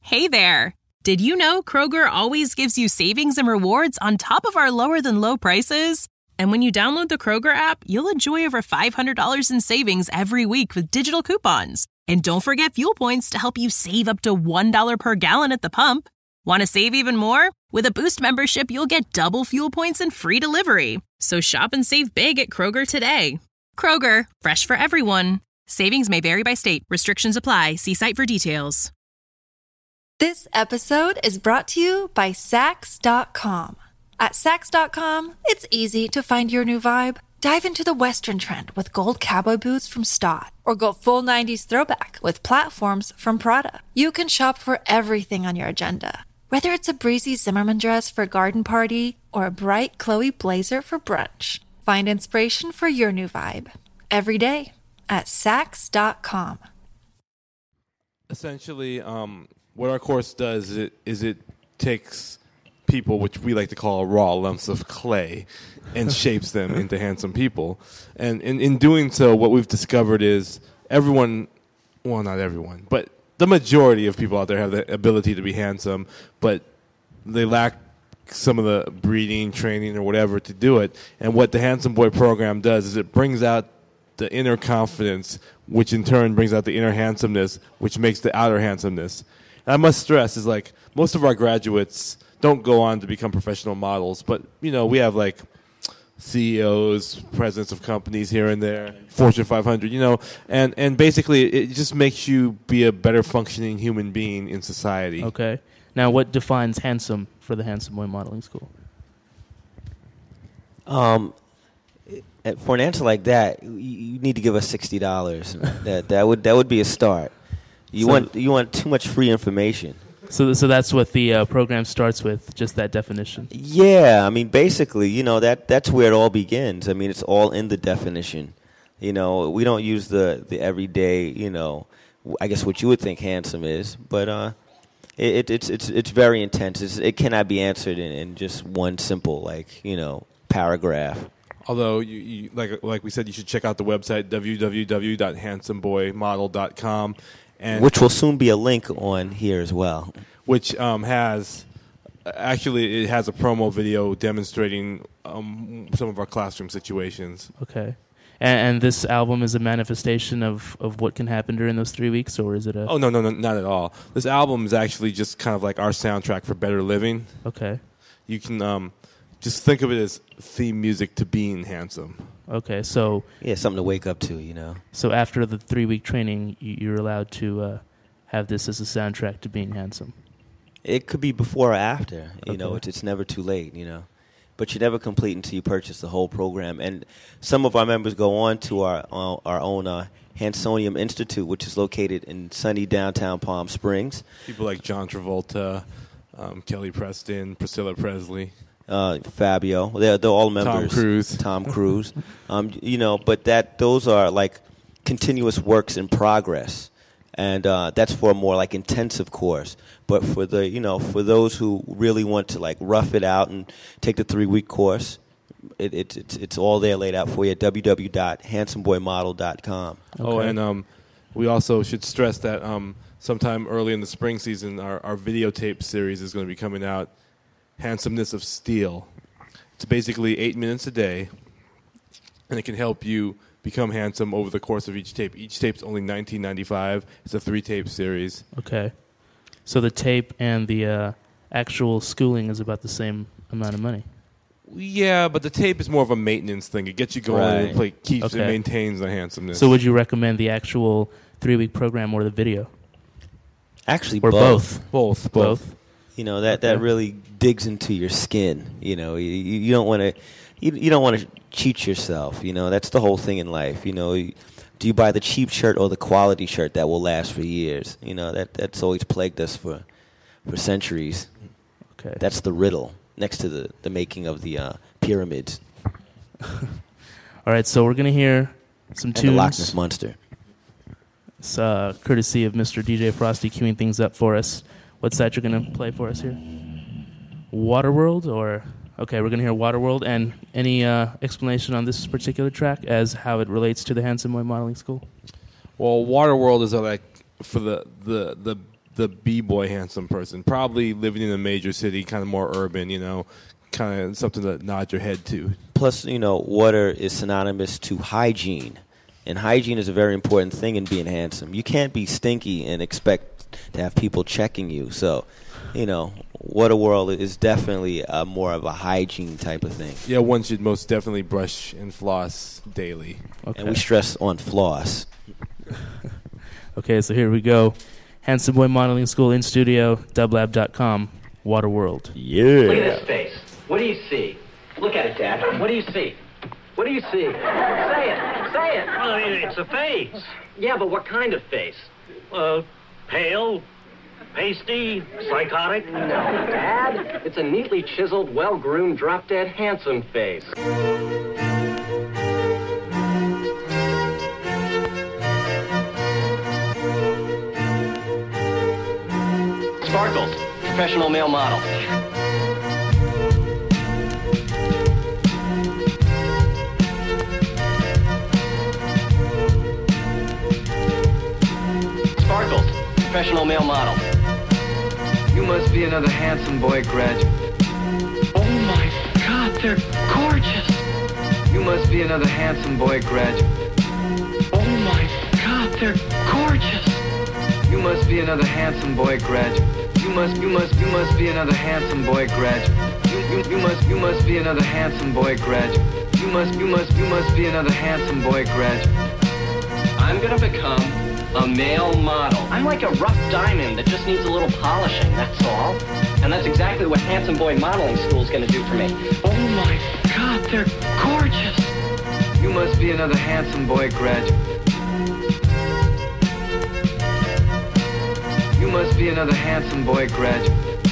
Hey there! Did you know Kroger always gives you savings and rewards on top of our lower-than-low prices? And when you download the Kroger app, you'll enjoy over $500 in savings every week with digital coupons. And don't forget fuel points to help you save up to $1 per gallon at the pump. Want to save even more? With a Boost membership, you'll get double fuel points and free delivery. So shop and save big at Kroger today. Kroger, fresh for everyone. Savings may vary by state. Restrictions apply. See site for details. This episode is brought to you by Sax.com. At Sax.com, it's easy to find your new vibe. Dive into the Western trend with gold cowboy boots from Stott, or go full 90s throwback with platforms from Prada. You can shop for everything on your agenda, whether it's a breezy Zimmermann dress for a garden party or a bright Chloe blazer for brunch. Find inspiration for your new vibe every day at Sax.com. Essentially, what our course does is it takes people, which we like to call raw lumps of clay, and shapes them into handsome people. And in doing so, what we've discovered is everyone, well, not everyone, but the majority of people out there have the ability to be handsome, but they lack some of the breeding, training, or whatever to do it. And what the Handsome Boy program does is it brings out the inner confidence, which in turn brings out the inner handsomeness, which makes the outer handsomeness. And I must stress is like most of our graduates don't go on to become professional models, but we have like CEOs, presidents of companies here and there, Fortune 500, and basically it just makes you be a better functioning human being in society. Okay. Now, what defines handsome for the Handsome Boy Modeling School? For an answer like that, you need to give us $60. That would be a start. You want too much free information. So that's what the program starts with, just that definition. Yeah, I mean, basically, that's where it all begins. I mean, it's all in the definition. We don't use the everyday, I guess what you would think handsome is, but it's very intense. It cannot be answered in just one simple paragraph. Although, you like we said, you should check out the website www.handsomeboymodel.com. Which will soon be a link on here as well. Which it has a promo video demonstrating some of our classroom situations. Okay. And this album is a manifestation of what can happen during those 3 weeks, or is it a... Oh, no, not at all. This album is actually just kind of like our soundtrack for better living. Okay. You can just think of it as theme music to being handsome. Okay, so... Yeah, something to wake up to, So after the 3-week training, you're allowed to have this as a soundtrack to being handsome? It could be before or after. Okay. It's never too late, But you never complete until you purchase the whole program. And some of our members go on to our own Hansonium Institute, which is located in sunny downtown Palm Springs. People like John Travolta, Kelly Preston, Priscilla Presley. Fabio, they're all members. Tom Cruise. But those are like continuous works in progress, and that's for a more like intensive course. But for for those who really want to like rough it out and take the 3-week course, it's all there laid out for you at www.handsomeboymodel.com. Okay. Oh, and we also should stress that sometime early in the spring season, our videotape series is going to be coming out. Handsomeness of Steel. It's basically 8 minutes a day, and it can help you become handsome over the course of each tape. Each tape's only $19.95. It's a 3-tape series. Okay. So the tape and the actual schooling is about the same amount of money. Yeah, but the tape is more of a maintenance thing. It gets you going and it keeps and maintains the handsomeness. So would you recommend the actual 3-week program or the video? Actually, or both. Both. That really digs into your skin. You don't want to you don't want to cheat yourself. That's the whole thing in life. Do you buy the cheap shirt or the quality shirt that will last for years? That's always plagued us for centuries. Okay, that's the riddle next to the making of the pyramids. All right, so we're gonna hear some tunes. The Loch Ness Monster. It's courtesy of Mr. DJ Frosty queuing things up for us. What's that you're going to play for us here? Waterworld? Okay, we're going to hear Waterworld. And any explanation on this particular track as how it relates to the Handsome Boy Modeling School? Well, Waterworld is like for the the b-boy handsome person, probably living in a major city, kind of more urban, kind of something to nod your head to. Plus, water is synonymous to hygiene, and hygiene is a very important thing in being handsome. You can't be stinky and expect to have people checking you. So, Water World is definitely more of a hygiene type of thing. Yeah, one should most definitely brush and floss daily. Okay. And we stress on floss. Okay, so here we go. Handsome Boy Modeling School in studio, dublab.com, Water World. Yeah. Look at his face. What do you see? Look at it, Dad. What do you see? What do you see? Say it. Say it. Well, it's a face. Yeah, but what kind of face? Pale, pasty, psychotic. No, Dad. It's a neatly chiseled, well-groomed, drop-dead, handsome face. Sparkles, professional male model. Sparkles, professional male model. You must be another handsome boy graduate. Oh my God, they're gorgeous. You must be another handsome boy graduate. Oh my God, they're gorgeous. You must be another handsome boy graduate. You must be another handsome boy graduate. You must be another handsome boy graduate. You must be another handsome boy graduate. I'm gonna become a male model. I'm like a rough diamond that just needs a little polishing, that's all. And that's exactly what Handsome Boy Modeling School is gonna do for me. Oh my God, they're gorgeous. You must be another handsome boy graduate. You must be another handsome boy graduate.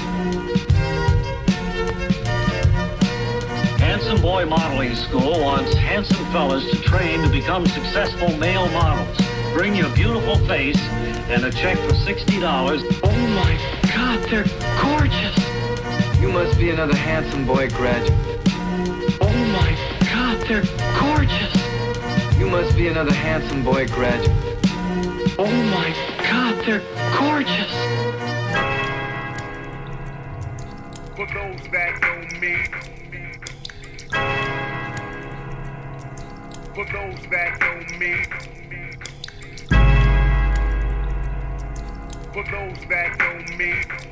Handsome Boy Modeling School wants handsome fellas to train to become successful male models. Bring your beautiful face and a check for $60. Oh my God, they're gorgeous. You must be another handsome boy graduate. Oh my God, they're gorgeous. You must be another handsome boy graduate. Oh my God, they're gorgeous. For those that know me. For those that know me. For those that know me.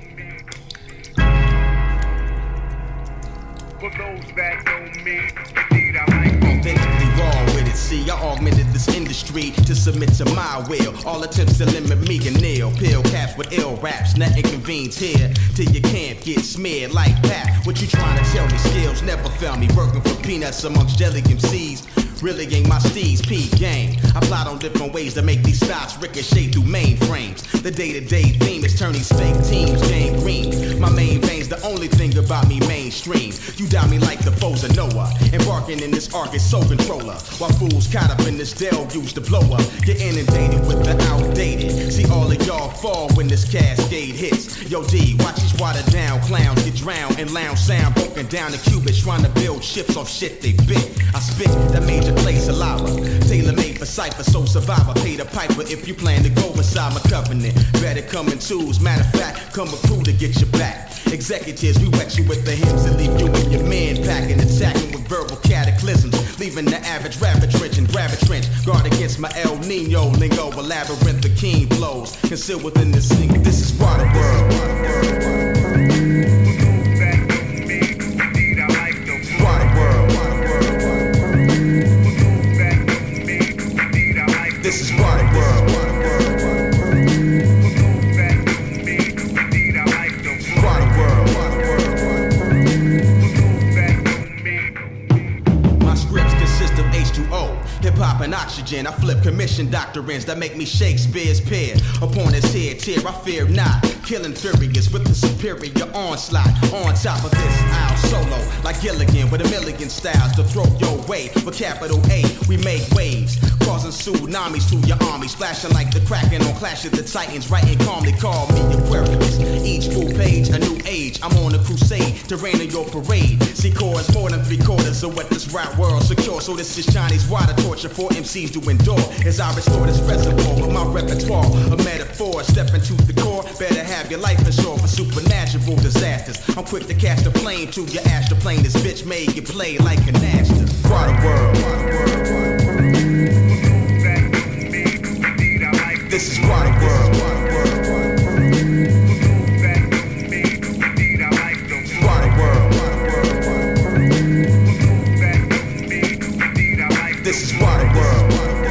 For those that know me. Indeed, I like authentically wrong with it. See, I augmented this industry to submit to my will. All attempts to limit me can nail. Pill caps with ill raps, nothing convenes here till your camp get smeared like that. What you trying to tell me? Skills never fail me. Working for peanuts amongst jelly MCs. Really ain't my steez, P game. I plot on different ways to make these styles ricochet through mainframes. The day-to-day theme is turning fake teams gangrene. My main vein's the only thing about me mainstream. You doubt me like the foes of Noah. Embarking in this arc is soul controller. While fools caught up in this deluge to blow up. Get inundated with the outdated. See all of y'all fall when this cascade hits. Yo D, watch these watered down clowns get drowned in lounge sound. Broken down to qubits trying to build ships off shit they bit. I spit that major play saliva, tailor-made for cypher, so survivor. Pay the piper if you plan to go inside my covenant. Better come in twos, matter of fact, come a crew to get your back. Executives, we wet you with the hymns and leave you and your man packing, attacking with verbal cataclysms, leaving the average rapper trench and grab a trench. Guard against my El Nino lingo, a labyrinth of keen blows, concealed within this single. This is Water World. This is Water World. Water World. My scripts consist of H2O, hip-hop and oxygen. I flip commission doctrines that make me Shakespeare's peer. Upon his head tear, I fear not. Killing furious with the superior onslaught. On top of this, I'll solo like Gilligan with a million styles to throw your way. With capital A, we make waves, causing tsunamis to your army, splashing like the Kraken on Clash of the Titans. Writing calmly, call me Aquarius. Each full page, a new age. I'm on a crusade to rain on your parade. See chords more than 3/4, so what this rap world secure. So this is Chinese water torture for MCs to endure. As I restore this reservoir with my repertoire of metaphors, step into the core. Better have your life insured for supernatural disasters. I'm quick to cast a flame to your astral plane. This bitch made you play like an Astor. Water world. This is water world. This is water world.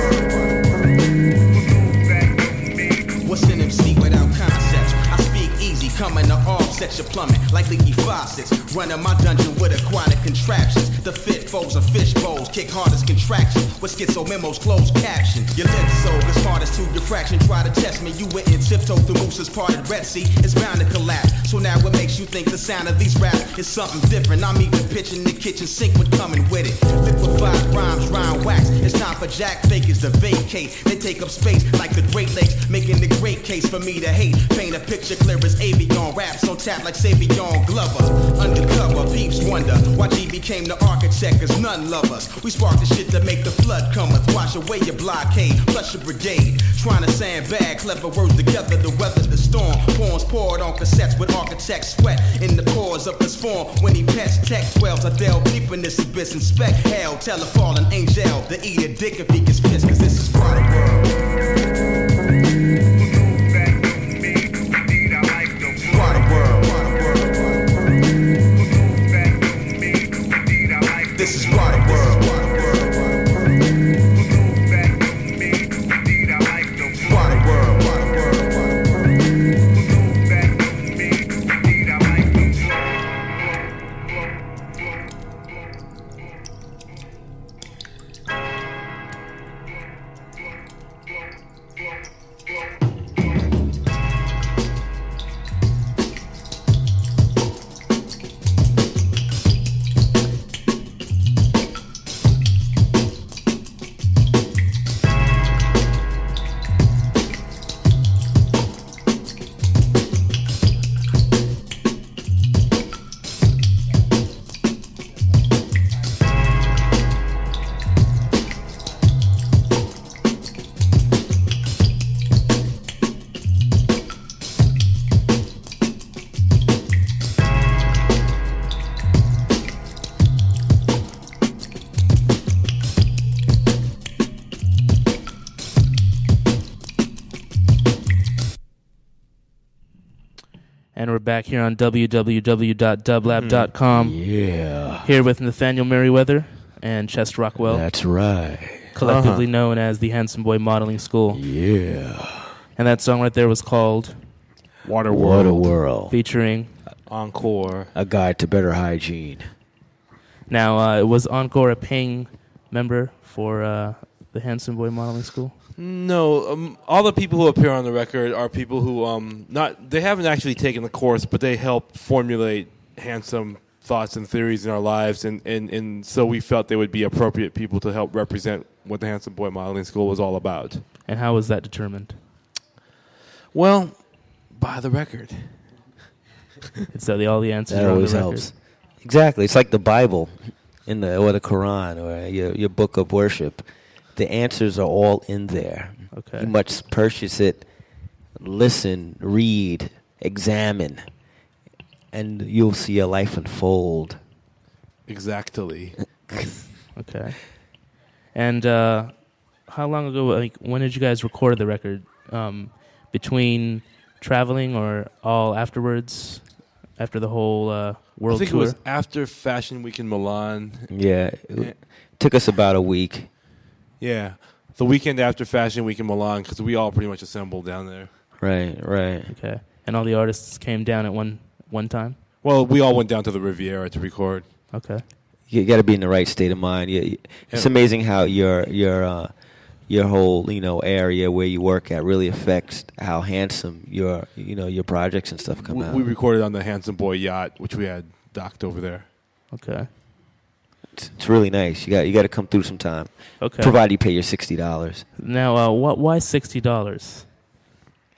What's an MC without concepts? I speak easy, coming to offset your plumbing like leaky faucets. Running my dungeon with aquatic contraptions. The fit foes and fish bowls kick hard as contractions. With schizo memos, closed caption. Your lips so as hard as to your fraction. Try to test me, you went and tiptoe through Moose's parted Red Sea. It's bound to collapse. So now what makes you think the sound of these raps is something different? I'm even pitching the kitchen sink with coming with it. Liquefied rhymes, rhyme wax. It's time for jack fakers to vacate. They take up space like the Great Lakes, making the great case for me to hate. Paint a picture clear as Avion. Raps on tap like Savion Glover. Undercover, peeps wonder why G became the architect, cause none love us. We spark the shit to make the flood cometh. Wash away your blockade, flush your brigade. Trying to sandbag, clever words together to weather the storm. Poems poured on cassettes with architect sweat in the pores of his form. When he pets tech 12s, I delve deep in this abyss. Inspect hell, tell a fallen angel to eat a dick if he gets pissed, cause this is water world. Water world. This is water world. Water world. And we're back here on www.dublab.com. Yeah. Here with Nathaniel Merriweather and Chester Rockwell. That's right. Collectively known as the Handsome Boy Modeling School. Yeah. And that song right there was called Water World. Water World. Featuring Encore. A Guide to Better Hygiene. Now, was Encore a paying member for the Handsome Boy Modeling School? No, all the people who appear on the record are people who they haven't actually taken the course, but they help formulate handsome thoughts and theories in our lives, and so we felt they would be appropriate people to help represent what the Handsome Boy Modeling School was all about. And how was that determined? Well, by the record. So all the answers that are on always the record. helps. Exactly, it's like the Bible, or the Quran, or your book of worship. The answers are all in there. Okay. You must purchase it, listen, read, examine, and you'll see your life unfold. Exactly. Okay. And how long ago, when did you guys record the record? Between traveling or all afterwards? After the whole world tour? I think it was after Fashion Week in Milan. Yeah. It took us about a week. Yeah, the weekend after Fashion Week in Milan, because we all pretty much assembled down there. Right. Okay. And all the artists came down at one time? Well, we all went down to the Riviera to record. Okay. You got to be in the right state of mind. It's amazing how your whole area where you work at really affects how handsome your projects and stuff come out. We recorded on the Handsome Boy yacht, which we had docked over there. Okay. It's really nice. You got to come through sometime. Okay. Provided you pay your $60. Now, why $60?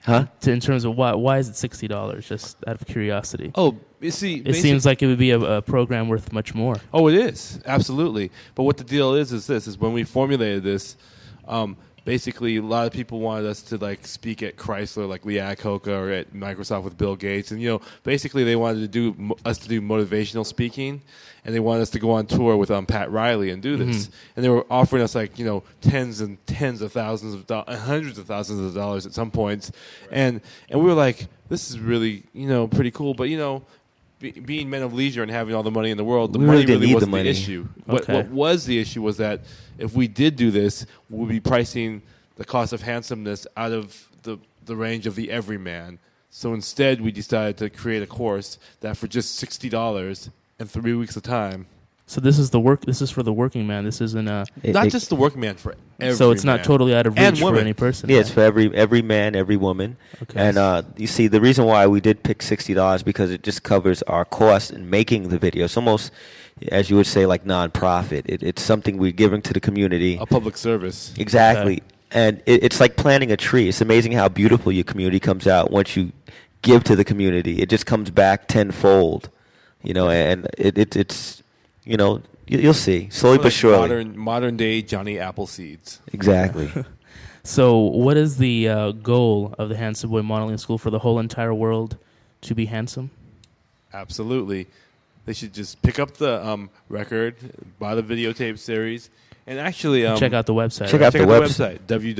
Huh? In terms of why is it $60? Just out of curiosity. Oh, you see, it seems like it would be a program worth much more. Oh, it is, absolutely. But what the deal is when we formulated this, basically a lot of people wanted us to like speak at Chrysler, like Lee Iacocca, or at Microsoft with Bill Gates, and basically they wanted to do motivational speaking, and they wanted us to go on tour with Pat Riley and do this, and they were offering us like tens and tens of thousands of dollars, hundreds of thousands of dollars at some points, and we were like, this is really pretty cool, but being men of leisure and having all the money in the world, the money really wasn't the issue. Okay. What was the issue was that if we did do this, we'd be pricing the cost of handsomeness out of the range of the everyman. So instead, we decided to create a course that for just $60 and 3 weeks of time. So this is for the working man. This isn't not just the working man, for every So it's not totally out of reach for any person. Yeah, it's for every man, every woman. Okay. And you see, the reason why we did pick $60 because it just covers our cost in making the video. It's almost, as you would say, like nonprofit. It's something we're giving to the community. A public service. Exactly. Okay. And it's like planting a tree. It's amazing how beautiful your community comes out once you give to the community. It just comes back tenfold, and it's. You'll see slowly but surely. Modern day Johnny Appleseeds. Exactly. So, what is the goal of the Handsome Boy Modeling School for the whole entire world to be handsome? Absolutely, they should just pick up the record, buy the videotape series, and actually check out the website. Check out the website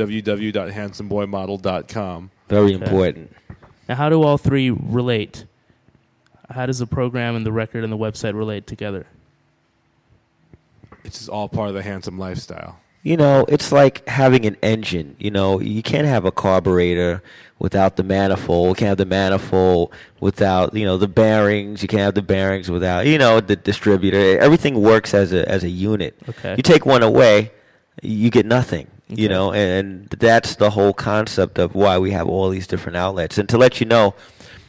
www.handsomeboymodel.com. Very important. Now, how do all three relate? How does the program and the record and the website relate together? It's just all part of the handsome lifestyle. It's like having an engine. You can't have a carburetor without the manifold. You can't have the manifold without, the bearings. You can't have the bearings without, the distributor. Everything works as a unit. Okay. You take one away, you get nothing. Okay. And that's the whole concept of why we have all these different outlets. And to let you know,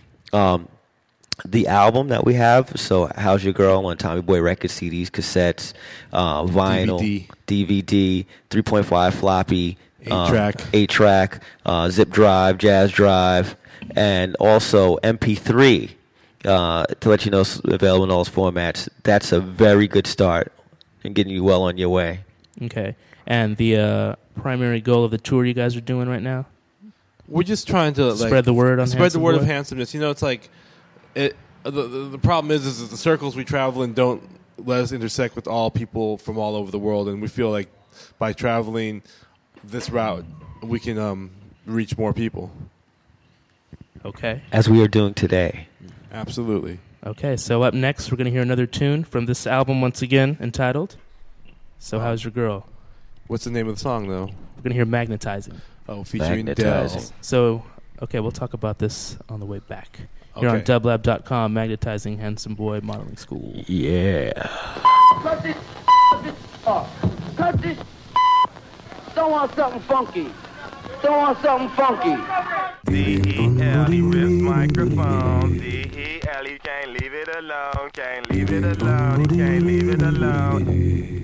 the album that we have, so How's Your Girl on Tommy Boy Records, CDs, cassettes, vinyl, DVD, 3.5 floppy, 8-track, zip drive, jazz drive, and also MP3, to let you know it's available in all those formats. That's a very good start in getting you well on your way. Okay. And the primary goal of the tour you guys are doing right now? We're just trying to spread the word on spread the word of handsomeness. It's like... The problem is that the circles we travel in don't let us intersect with all people from all over the world, and we feel like by traveling this route, we can reach more people. Okay. As we are doing today. Absolutely. Okay, so up next, we're going to hear another tune from this album once again, entitled So How's Your Girl? What's the name of the song, though? We're going to hear Magnetizing. Oh, featuring Dell. So, okay, we'll talk about this on the way back. You're on dublab.com, Magnetizing Handsome Boy Modeling School. Yeah. Cut this off. Cut this. Throw on something funky. Throw on something funky. D-E-L-E rips microphone. D-E-L, you can't leave it alone. Can't leave it alone. You can't leave it alone.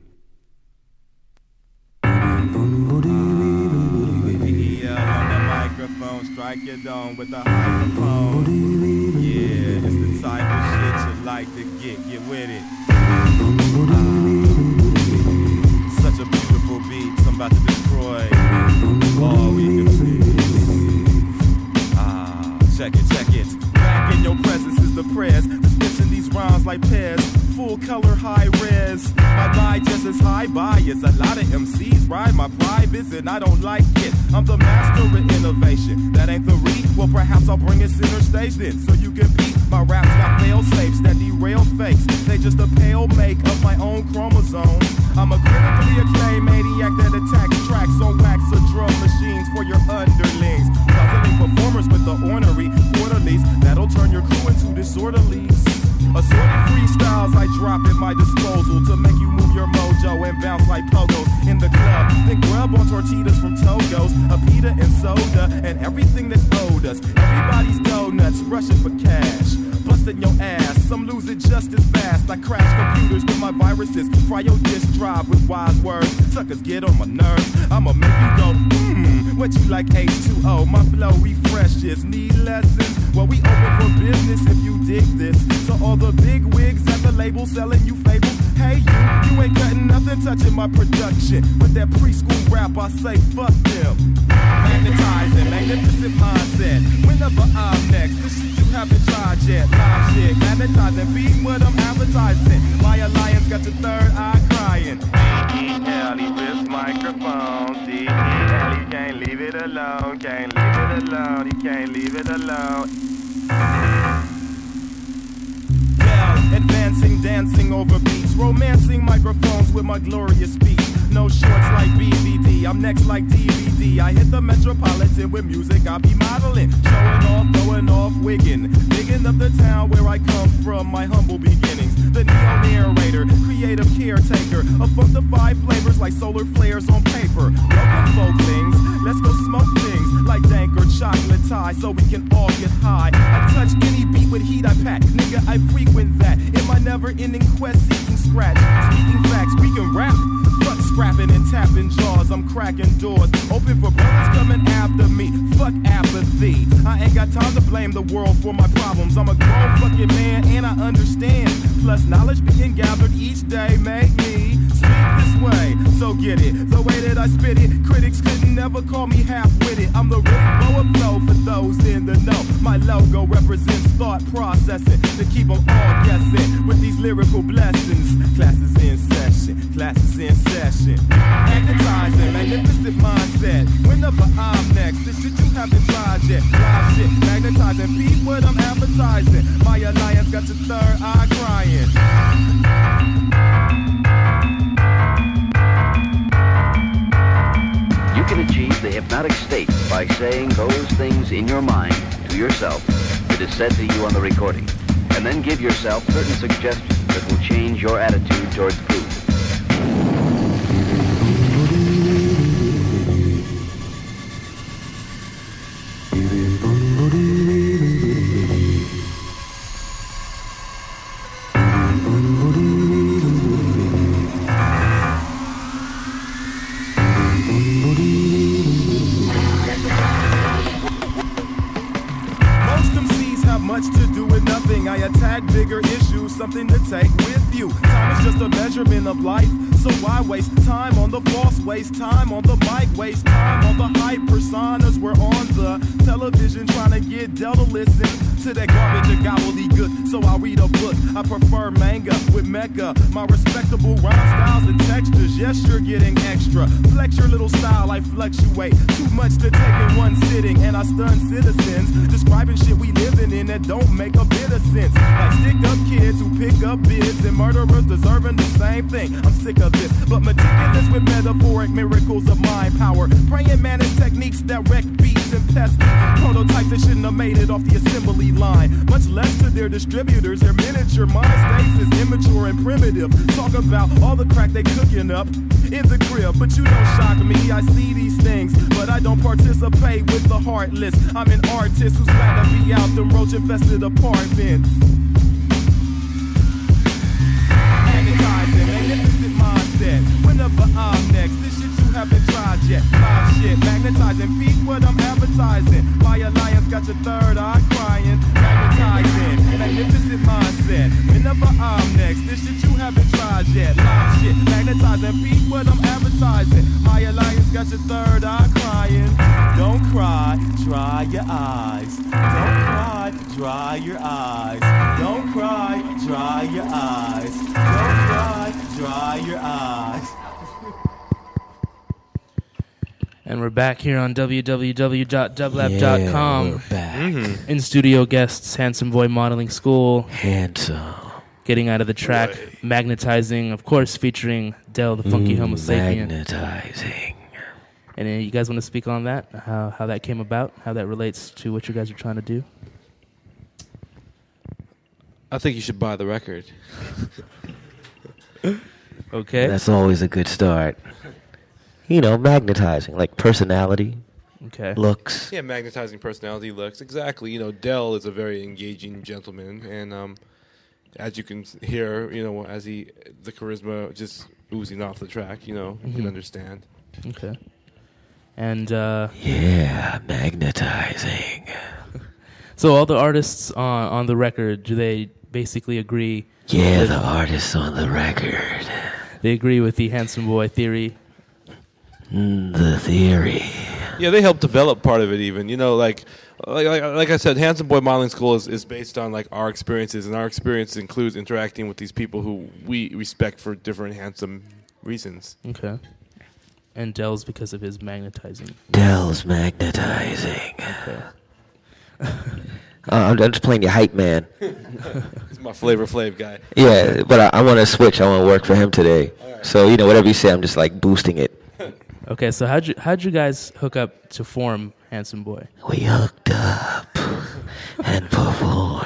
Strike your dome with a microphone. Yeah, it's the type of shit you like to get with it. Such a beautiful beat, I'm about to destroy all we can see. Check it. Back in your presence is the prayers, dispensing these rhymes like pears. Full color, high res. My digest is high bias. A lot of MCs ride my privates and I don't like it. I'm the master of innovation. That ain't the read. Well, perhaps I'll bring it center stage then, so you can beat. My raps got fail safes that derail fakes. They just a pale make of my own chromosomes. I'm a critically acclaimed maniac that attacks tracks on wax or drum machines for your underlings. Puzzling performers with the ornery quarterlies that'll turn your crew into disorderlies. Assorted freestyles I drop at my disposal to make you move your mojo and bounce like pogos in the club. Then grub on tortillas from Togo's, a pita and soda, and everything that's owed us. Everybody's donuts rushing for cash, busting your ass. Some lose it just as fast. I crash computers with my viruses, fry your disk drive with wise words. Suckers get on my nerves. I'ma make you go, What you like H2O? My flow refreshes. Need lessons? Well, we open for business if you dig this. So all the big wigs at the label selling you fables. Hey, you ain't cutting nothing, touching my production. With that preschool rap, I say fuck them. Magnetizing, magnificent mindset. Whenever I'm next, this shit you haven't tried yet. Live shit, magnetizing, beat what I'm advertising. My alliance got your third eye crying. D-E-L, he rips microphone. D-E-L, he can't leave it alone. Can't leave it alone, he can't leave it alone. Advancing, dancing over beats, romancing microphones with my glorious speech. No shorts like BVD, I'm next like DVD. I hit the Metropolitan with music, I'll be modeling. Showing off, going off, wigging. Digging up the town where I come from, my humble beginnings. The neo-narrator, creative caretaker. Of the 5 flavors like solar flares on paper. Welcome folklings, let's go smoke things. Like dank or chocolate tie, so we can all get high. I touch any beat with heat I pack. Nigga, I frequent that. In my never-ending quest, seeking scratch. Speaking facts, we can rap. Fuck scrapping and tapping jaws. I'm cracking doors. Open for brothers coming after me. Fuck apathy. I ain't got time to blame the world for my problems. I'm a grown fucking man and I understand. Plus knowledge being gathered each day make me speak this way. So get it. The way that I spit it, critics couldn't never call me half-witted. I'm the Rick Boa flow for those in the know. My logo represents thought processing to keep them all guessing with these lyrical blessings. Classes in session, classes in session. Magnetizing, magnificent mindset. Whenever I'm next, this shit you haven't tried yet. Live shit, magnetizing, beat what I'm advertising. My alliance got your third eye crying. You can achieve the hypnotic state by saying those things in your mind to yourself that is said to you on the recording, and then give yourself certain suggestions that will change your attitude towards food. I attack bigger issues, something to take with you. Time is just a measurement of life, so why waste time on the false, waste time on the mic, waste time on the hype personas. We're on the television trying to get Del to listen to that garbage and gobbledygook, so I'll read a book. I prefer manga with mecha, my respectable rhyme styles and textures. Yes, you're getting extra. Flex your little style, I fluctuate. Too much to take in one sitting, and I stun citizens, describing shit we living in that don't make a bit of sense. Like stick-up kids who pick up bids and murderers deserving the same thing. I'm sick of this, but meticulous with metaphoric miracles of mind power. Praying managed techniques that wreck beats and pesky prototypes that shouldn't have made it off the assembly line. Much less to their distributors, their miniature mind states is immature and primitive. Talk about all the crack they cooking up in the crib, but you don't shock me. I see these things, but I don't participate with the heartless. I'm an artist who's glad to be out them roach-infested apartments. Magnetizing, magnificent mindset. Whenever I'm next, this shit you haven't tried yet. Live shit, magnetizing, peep what I'm advertising. My alliance got your third eye crying. Magnetizing, magnificent mindset. Whenever I'm next, this shit you haven't tried yet. Live shit, magnetizing, peep what I'm advertising. My alliance got your third eye crying. Don't cry, dry your eyes. Don't cry, dry your eyes. Don't cry, dry your eyes. Don't cry, dry your eyes. And we're back here on www.dublab.com. Yeah, we're back. In studio guests, Handsome Boy Modeling School. Handsome. Getting out of the track, Boy. Magnetizing, of course, featuring Del, the Funky Homo Sapien. Magnetizing. And you guys want to speak on that? How that came about? How that relates to what you guys are trying to do? I think you should buy the record. Okay. That's always a good start. You know, magnetizing, like personality, looks. Yeah, magnetizing personality, looks. Exactly. You know, Del is a very engaging gentleman, and as you can hear, you know, as the charisma just oozing off the track, you know, you can understand. Okay. And magnetizing. So all the artists on the record, do they basically agree? Yeah, the artists on the record. They agree with the Handsome Boy theory. The theory. Yeah, they helped develop part of it. Even like I said, Handsome Boy Modeling School is based on like our experiences, and our experience includes interacting with these people who we respect for different handsome reasons. Okay. And Dell's because of his magnetizing. Dell's magnetizing. Okay. I'm just playing your hype man. He's my Flavor Flav guy. Yeah, but I want to switch. I want to work for him today. Right. So whatever you say, I'm just like boosting it. Okay, so how'd you guys hook up to form Handsome Boy? We hooked up and performed.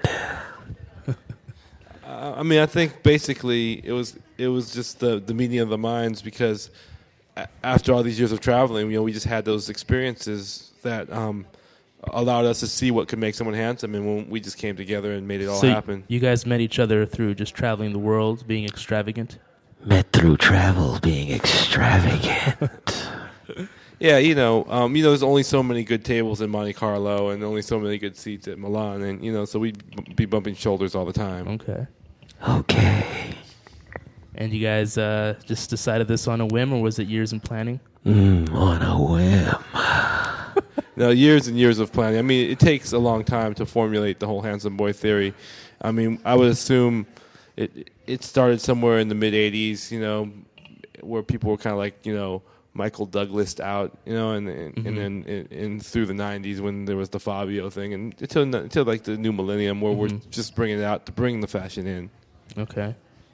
I think basically it was just the meeting of the minds, because after all these years of traveling, we just had those experiences that allowed us to see what could make someone handsome, and when we just came together and made it all happen. You guys met each other through just traveling the world, being extravagant? Met through travel, being extravagant. Yeah, there's only so many good tables in Monte Carlo and only so many good seats at Milan, and so we'd be bumping shoulders all the time. Okay. And you guys just decided this on a whim, or was it years in planning? On a whim. No, years and years of planning. I mean, it takes a long time to formulate the whole Handsome Boy theory. I mean, I would assume it started somewhere in the mid-'80s, where people were kind of like, Michael Douglas out, and then through the 90s when there was the Fabio thing, and until like the new millennium where we're just bringing it out to bring the fashion in. Okay.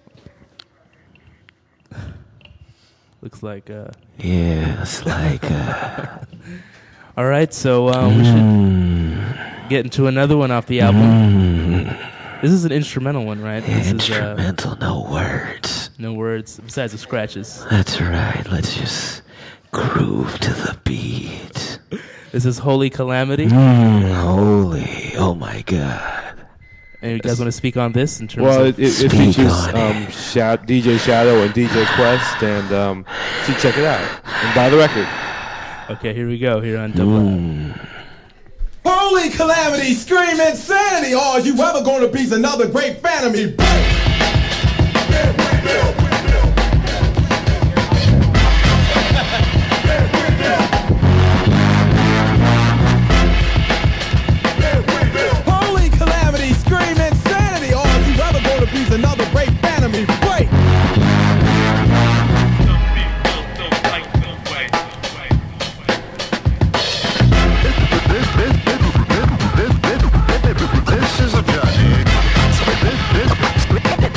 Looks like... Yes, like... All right, so we should get into another one off the album. This is an instrumental one, right? Instrumental, no words. No words, besides the scratches. That's right. Let's just groove to the beat. This is Holy Calamity. Holy. Oh, my God. And you guys want to speak on this in terms of... Well, it features DJ Shadow and DJ Quest, and so check it out and buy the record. Okay, here we go, here on Double. Holy calamity, scream insanity. All you ever gonna be's another great fan of me. Holy calamity, scream insanity. All you ever gonna be's another great fan of me. Break. This is a journey.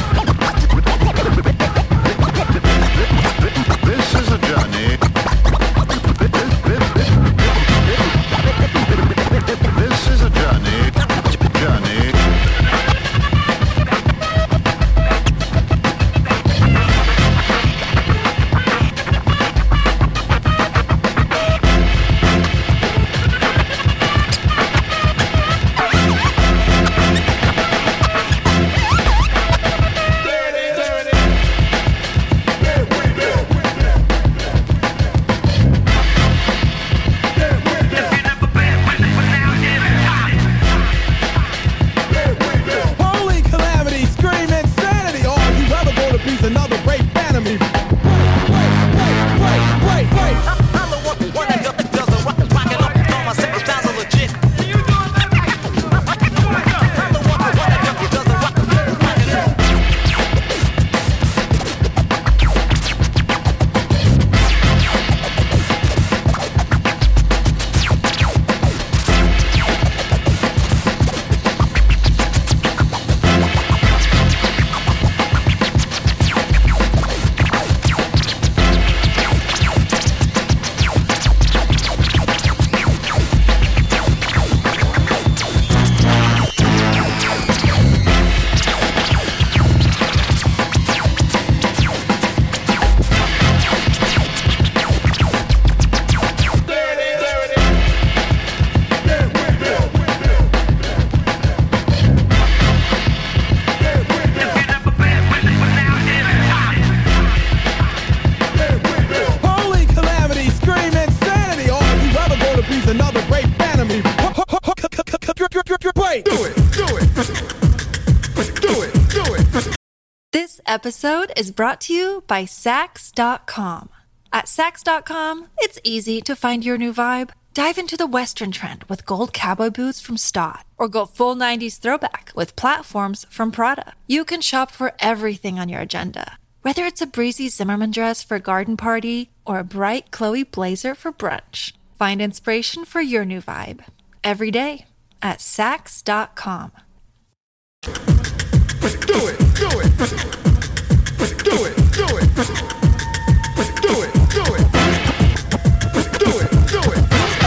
episode is brought to you by Sax.com. At Sax.com, it's easy to find your new vibe. Dive into the Western trend with gold cowboy boots from Stott, or go full 90s throwback with platforms from Prada. You can shop for everything on your agenda, whether it's a breezy Zimmermann dress for a garden party or a bright Chloe blazer for brunch. Find inspiration for your new vibe every day at Sax.com. Do it, do it. Do it, do it. Do it, do it. Do it, do it. Do it, do it.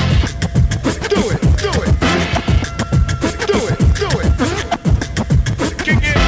Do it, do it. Kick it.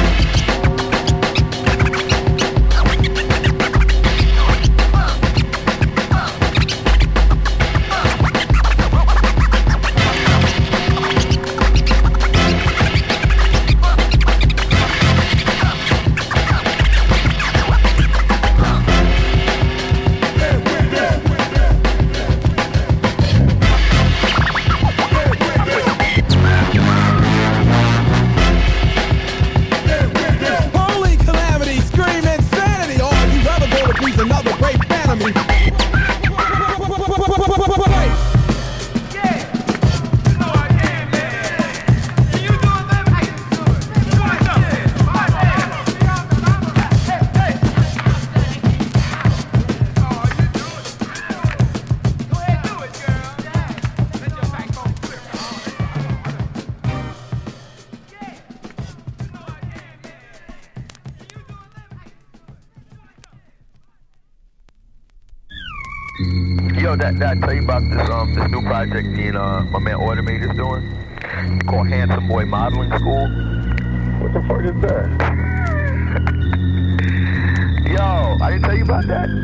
Yo, did I tell you about this new project me and my man Automator's doing? Called Handsome Boy Modeling School. What the fuck is that? Yo, I didn't tell you about that?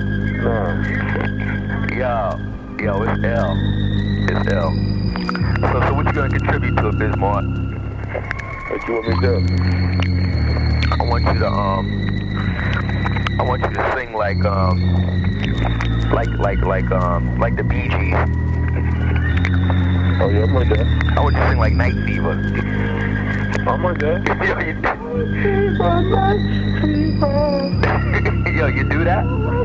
No. Yo, it's L. It's L. So what you gonna contribute to it, Bismarck? What you want me to do? I want you to sing like the Bee Gees. Oh yeah, I'm like that. I want you to sing like Night Fever. I'm like that. Yo, you do that?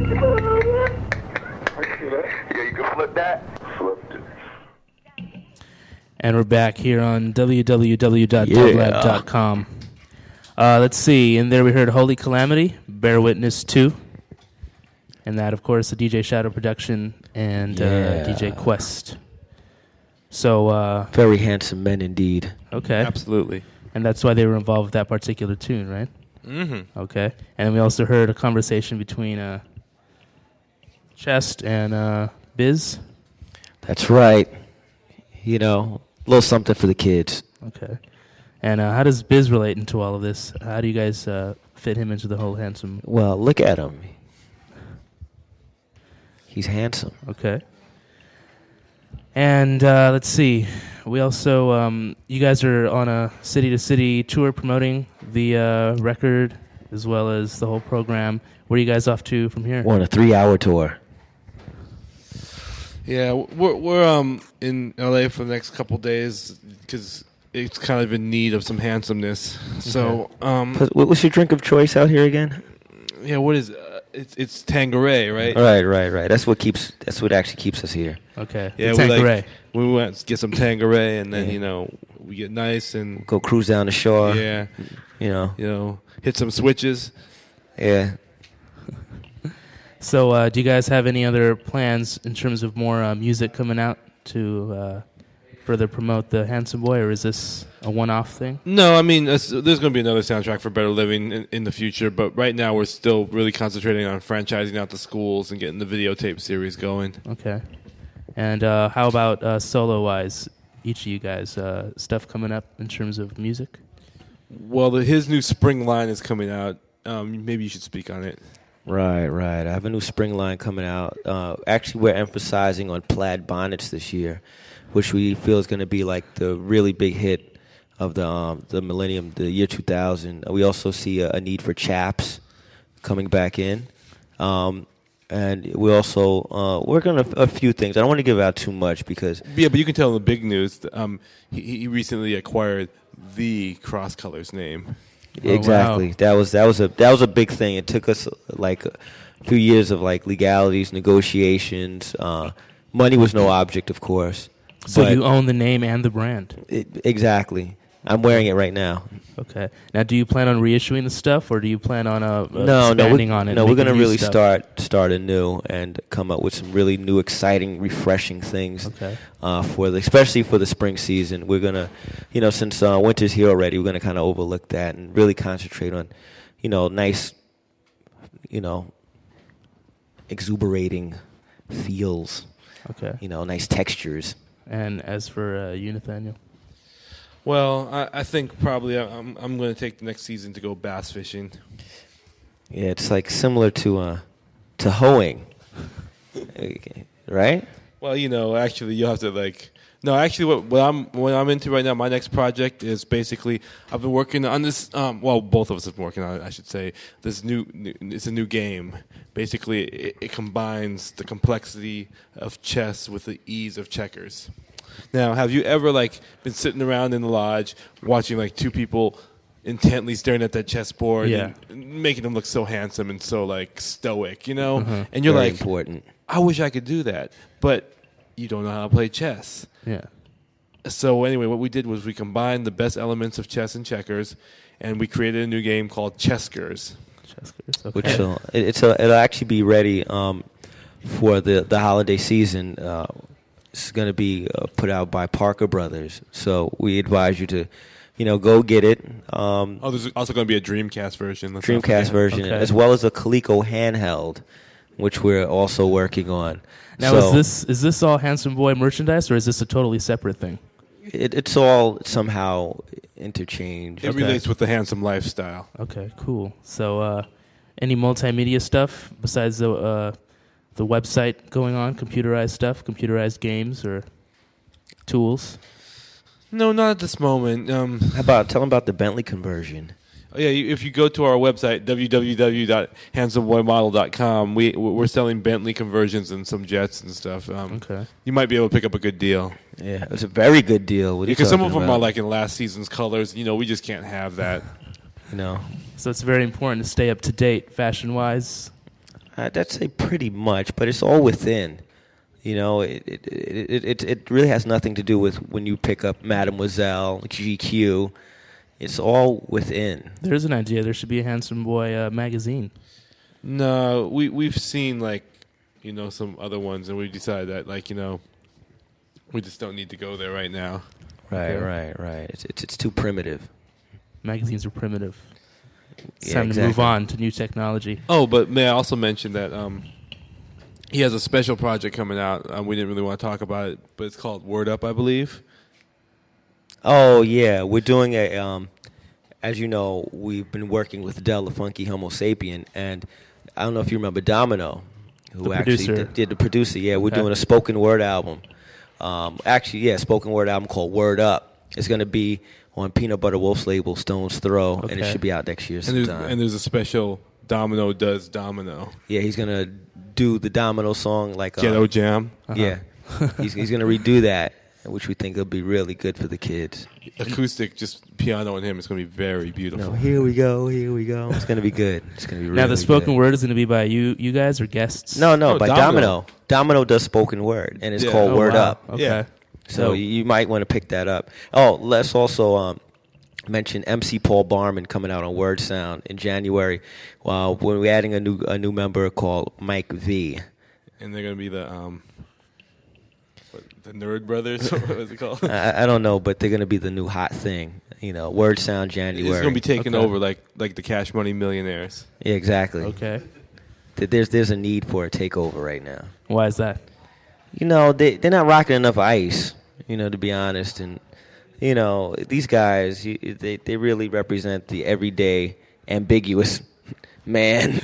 I can do that. Yo, you can flip that? Flipped it. And we're back here on www.dublab.com. Let's see. In there we heard Holy Calamity, Bear Witness 2. And that, of course, the DJ Shadow production and DJ Quest. So very handsome men indeed. Okay. Absolutely. And that's why they were involved with that particular tune, right? Mm-hmm. Okay. And we also heard a conversation between Chest and Biz. That's right. You know, a little something for the kids. Okay. And how does Biz relate into all of this? How do you guys fit him into the whole handsome? Well, look at him. He's handsome. Okay. And let's see. We also, you guys are on a city-to-city tour promoting the record as well as the whole program. Where are you guys off to from here? We're on a 3-hour tour. Yeah, we're in LA for the next couple days because it's kind of in need of some handsomeness. So, what was your drink of choice out here again? Yeah, what is it's Tanqueray, right? Right. That's what actually keeps us here. Okay. Yeah, Tanqueray. We went to get some Tanqueray, and then we get nice and go cruise down the shore. Yeah. You know, hit some switches. Yeah. So, do you guys have any other plans in terms of more music coming out to further promote the Handsome Boy, or is this a one-off thing? No, I mean, there's going to be another soundtrack for Better Living in the future, but right now we're still really concentrating on franchising out the schools and getting the videotape series going. Okay. And how about solo-wise, each of you guys, stuff coming up in terms of music? Well, his new spring line is coming out. Maybe you should speak on it. Right. I have a new spring line coming out. Actually, we're emphasizing on plaid bonnets this year, which we feel is going to be like the really big hit of the millennium, the year 2000. We also see a need for chaps coming back in. And we also work on a few things. I don't want to give out too much because... Yeah, but you can tell them the big news. He recently acquired the Cross Colors name. Exactly. Oh, wow. That was a big thing. It took us like a few years of like legalities, negotiations. Money was no object, of course. So you own the name and the brand. Exactly. I'm wearing it right now. Okay. Now, do you plan on reissuing the stuff, or do you plan on expanding on it? No, we're going to really start anew and come up with some really new, exciting, refreshing things. Okay. Especially for the spring season. We're going to, since winter's here already, we're going to kind of overlook that and really concentrate on, nice, exuberating feels. Okay. Nice textures. And as for you, Nathaniel? Well, I think probably I'm going to take the next season to go bass fishing. Yeah, it's like similar to hoeing, right? Well, actually, you'll have to what I'm into right now. My next project is basically I've been working on this. Both of us have been working on it. I should say it's a new game. Basically, it combines the complexity of chess with the ease of checkers. Now, have you ever been sitting around in the lodge watching two people intently staring at that chessboard and making them look so handsome and so stoic, Mm-hmm. And you're very important. I wish I could do that, but you don't know how to play chess. Yeah. So anyway, what we did was we combined the best elements of chess and checkers, and we created a new game called Cheskers. Cheskers, okay. Which it'll actually be ready for the holiday season. It's going to be put out by Parker Brothers, so we advise you to, go get it. There's also going to be a Dreamcast version. Okay. As well as a Coleco handheld, which we're also working on. Now, is this all Handsome Boy merchandise, or is this a totally separate thing? It's all somehow interchanged. It relates with the handsome lifestyle. Okay, cool. So, any multimedia stuff besides the website going on, computerized stuff, computerized games or tools? No, not at this moment. Tell them about the Bentley conversion. Oh, yeah, if you go to our website, www.handsomeboymodel.com, we're selling Bentley conversions and some jets and stuff. Okay. You might be able to pick up a good deal. Yeah, it was a very good deal. Because some of them are in last season's colors. We just can't have that. So it's very important to stay up to date fashion-wise. I'd say pretty much, but it's all within. It really has nothing to do with when you pick up Mademoiselle, GQ. It's all within. There's an idea. There should be a Handsome Boy magazine. No, we've seen some other ones, and we decided that we just don't need to go there right now. Right. It's too primitive. Magazines are primitive. It's time to move on to new technology. Oh, but may I also mention that he has a special project coming out. We didn't really want to talk about it, but it's called Word Up, I believe. Oh, yeah. We're doing as you know, we've been working with Del, the Funky Homo Sapien, and I don't know if you remember Domino, who actually did the producer. Yeah, we're doing a spoken word album. Spoken word album called Word Up. It's going to be on Peanut Butter Wolf's label, Stone's Throw, and it should be out next year sometime. And there's a special Domino does Domino. Yeah, he's going to do the Domino song Ghetto Jam. Yeah, he's going to redo that, which we think will be really good for the kids. Acoustic, just piano and him. It's going to be very beautiful. Here we go. It's going to be good. It's going to be really Now the spoken good. word is going to be by you guys or guests? No, by Domino. Domino does spoken word, and it's called Word Up. Okay. Yeah. So you might want to pick that up. Oh, let's also mention MC Paul Barman coming out on Word Sound in January. When we're adding a new member called Mike V. And they're going to be the Nerd Brothers. What is it called? I don't know, but they're going to be the new hot thing. Word Sound January. It's going to be taking over like the Cash Money Millionaires. Yeah, exactly. Okay. There's a need for a takeover right now. Why is that? They're not rocking enough ice, to be honest. And, these guys, they really represent the everyday, ambiguous man.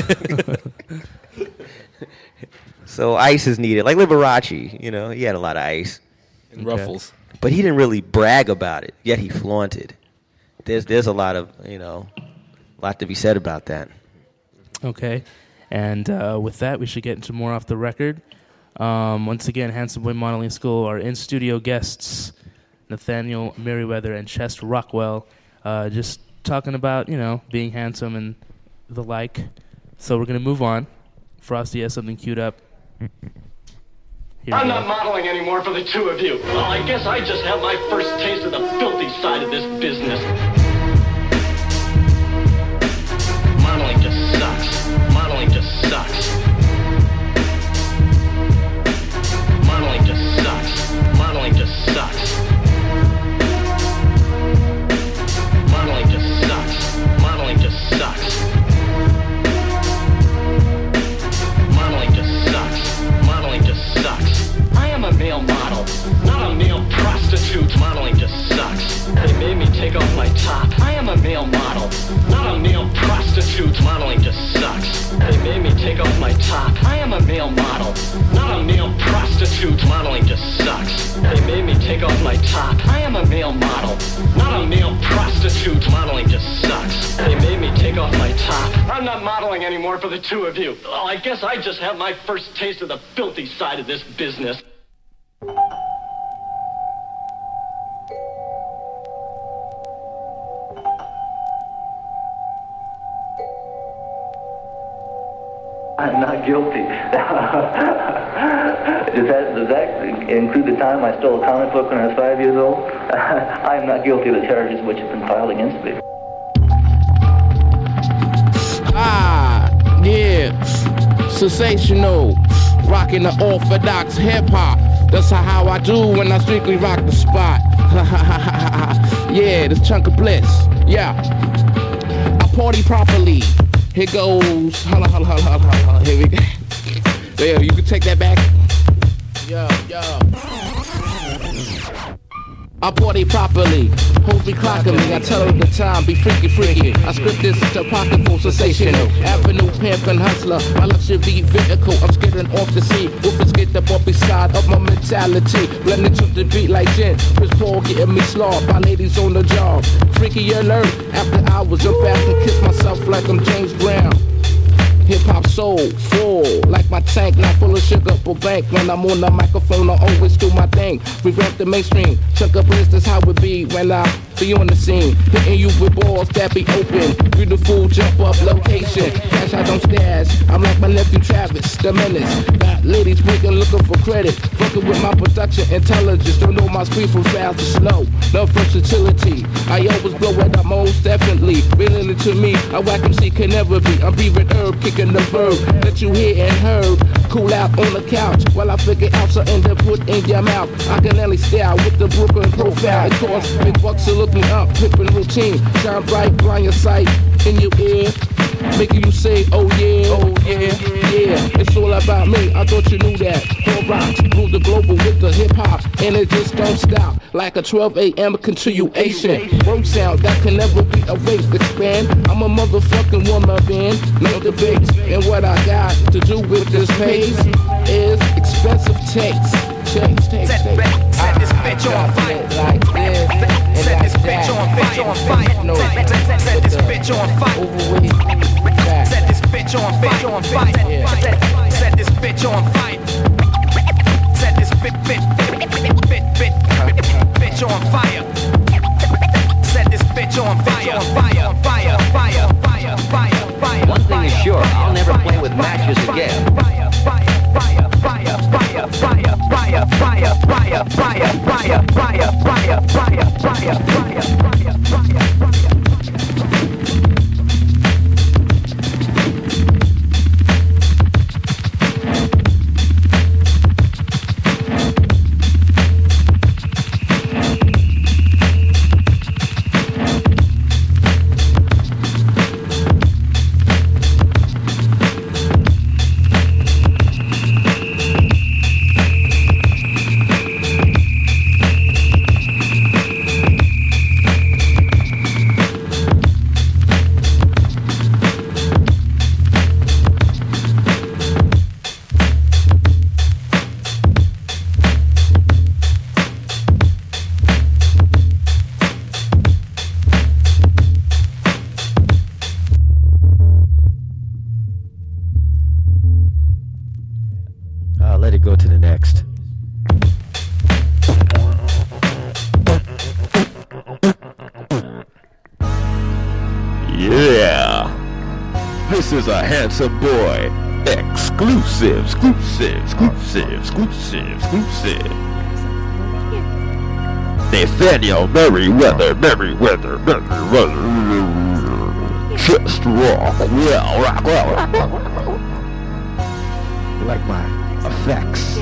So ice is needed. Like Liberace, he had a lot of ice. And ruffles. But he didn't really brag about it, yet he flaunted. There's a lot of, lot to be said about that. Okay. And with that, we should get into more off the record. Once again, Handsome Boy Modeling School, our in-studio guests, Nathaniel Merriweather and Chest Rockwell. Just talking about, being handsome and the like. So we're going to move on. Frosty has something queued up. I'm not modeling anymore for the two of you. Well, I guess I just have my first taste of the filthy side of this business. Modeling just sucks. Modeling just sucks. Modeling just sucks. Modeling just sucks. Modeling just sucks. Modeling just sucks. Modeling just sucks. Modeling just sucks. I am a male model, not a male prostitute. Modeling just sucks. They made me take off my top. I am a male model, not a male prostitute. Modeling just sucks. They made me take off my top. I am a male model, not a male prostitute. Modeling just sucks. They made me take off my top. I am a male model, not a male prostitute. Modeling just sucks. They made me take off my top. I'm not modeling anymore for the two of you. Well, I guess I just have my first taste of the filthy side of this business. I'm not guilty. Does that include the time I stole a comic book when I was 5 years old? I am not guilty of the charges which have been filed against me. Yeah, sensational, rocking the orthodox hip-hop. That's how I do when I strictly rock the spot. Yeah, this chunk of bliss, yeah. I party properly. Here goes, here we go. Yeah, you can take that back. Yo. I party properly, hoes be clocking me, I tell her the time, be freaky. I script this to pocket full sensational. Avenue pimp and hustler, my luxury vehicle, I'm skidding off the sea. Woofers get the bumpy side of my mentality. Blending to the beat like gin, Chris Paul getting me slaughtered by ladies on the job. Freaky alert, after hours, jump back and kiss myself like I'm James Brown. Hip-hop soul, full, like my tank, not full of sugar for bank. When I'm on the microphone, I always do my thing. Revamp the mainstream, chunk up list, that's how it be when I be on the scene. Hitting you with balls that be open, beautiful jump up location. Cash I don't stash, I'm like my nephew Travis, the menace. Got ladies wigging, looking for credit. Fucking with my production intelligence, don't know my speed from fast to slow. No versatility, I always blow it up most definitely. Related to me, a whack MC can never be. I'm breathing herb, kicking the verb that you hear and heard. Cool out on the couch while I figure out something to put in your mouth. I can only style with the Brooklyn profile. It costs big bucks to look me up, pippin' routine. Shine bright, blind your sight in your ear, making you say, oh yeah. It's all about me, I thought you knew that. All rocks, rule the global with the hip hop, and it just don't stop. Like a 12 a.m. continuation. Word sound that can never be erased. Expand, I'm a motherfucking woman band. No debates, and what I got to do with this pace is expensive taste. Set this bitch on fire. Like this, set this bitch on fire. No, set this bitch on fire. Set this bitch on fire. Set this bitch on fire. Set this bitch on fire. Set this bitch on fire. One thing is sure, I'll never play with matches again. This is a Handsome Boy exclusive. Nathaniel Merriweather. Just rock well. You like my effects?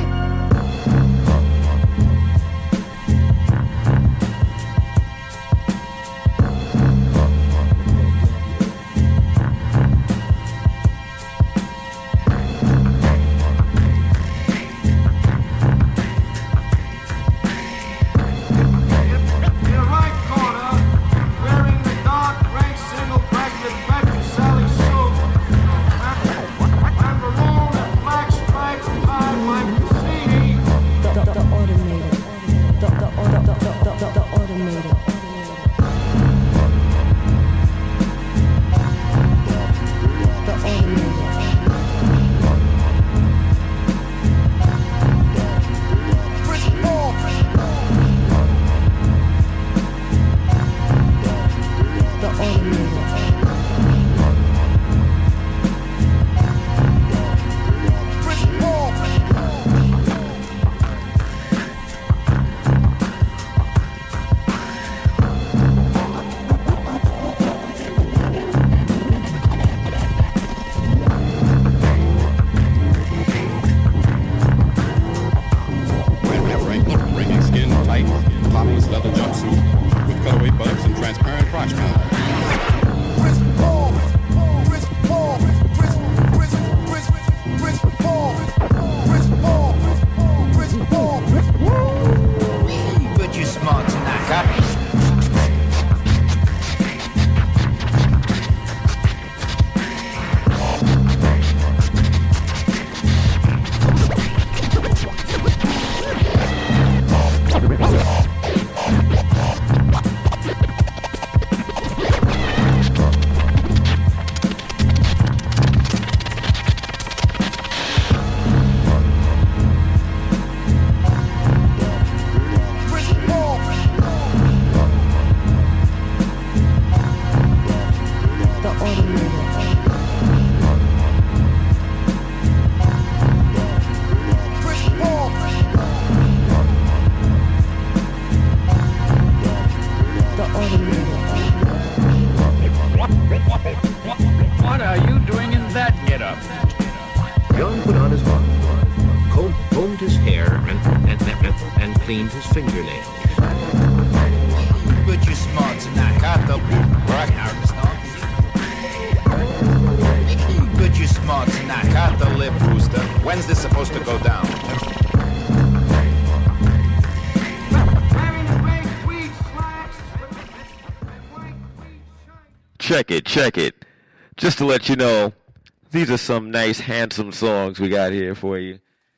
Check it. Just to let you know, these are some nice, handsome songs we got here for you.